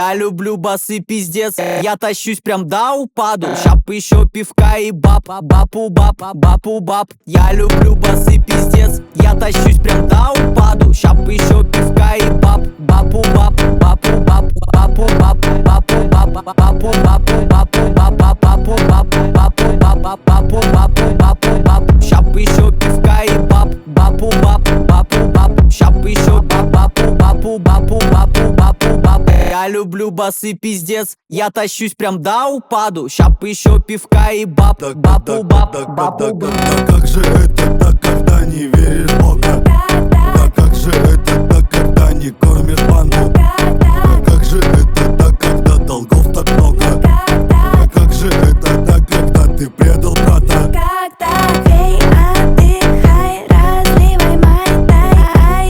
Я люблю басы, пиздец. Я тащусь прям до упаду. Щап еще пивка и баб. Бапу баб, бапу баб. Я люблю басы, пиздец. Я тащусь прям до упаду. Щап еще пивка и баб. Бапу баб, бапу баб. Бапу баб, бапу баб. Бапу бапу, бапу баб. Бапу баб, бапу баб. Бапу бапу, бапу баб. Щап еще пивка и баб. Бапу баб, бапу баб. Щап еще бапу, бапу, бапу, бапу, бапу баб. Я люблю басы, пиздец. Я тащусь прям до упаду. Щап еще пивка и баб. Бапу баб, бапу баб. Да как же это так, когда не веришь в Бога? Да как же это так, когда не кормишь банду? Да как же это так, когда долгов так много? Да как же это так, когда ты предал брата? Когда пей, отдыхай, разливай май тай.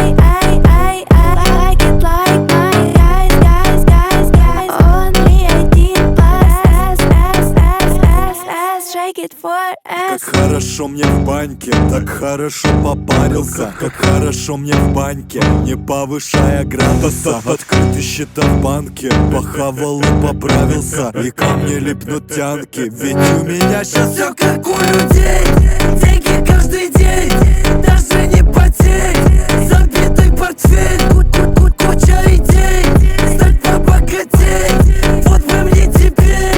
I like it like my guys. Only 18 plus. Shake it for Как us. хорошо мне в баньке, так хорошо попарился. Как хорошо мне в баньке, не повышая градуса. Открыты счета в банке, похавал и поправился. И ко мне липнут тянки, ведь у меня сейчас все как у людей. Деньги каждый день, даже не потеть. Забитый портфель, куча идей. Стать побогатей, вот бы мне теперь.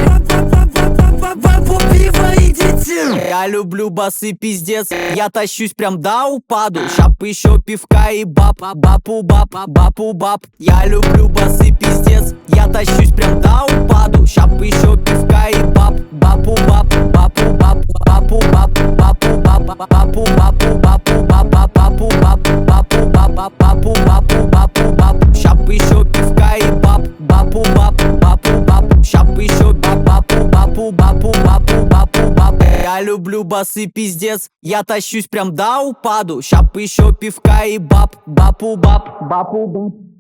Бабу, пиво и детей. Я люблю басы, пиздец. Я тащусь прям до упаду. Щап еще пивка и баб. Бапу баб, бапу баб. Я люблю басы, пиздец. Я тащусь прям до упаду. Щап еще пивка и баб. Бапу баб, бапу баб. Бапу баб, бапу баб. Бапу бапу, бапу баб. Бапу баб, бапу баб. Бапу бапу, бапу баб. Щап еще пивка и баб. Бапу баб, бапу баб. Щап еще бапу, бапу, бапу, бапу, бапу баб. Я люблю басы, пиздец. Я тащусь прям до упаду. Щап еще пивка и баб. Бапу баб, бапу баб.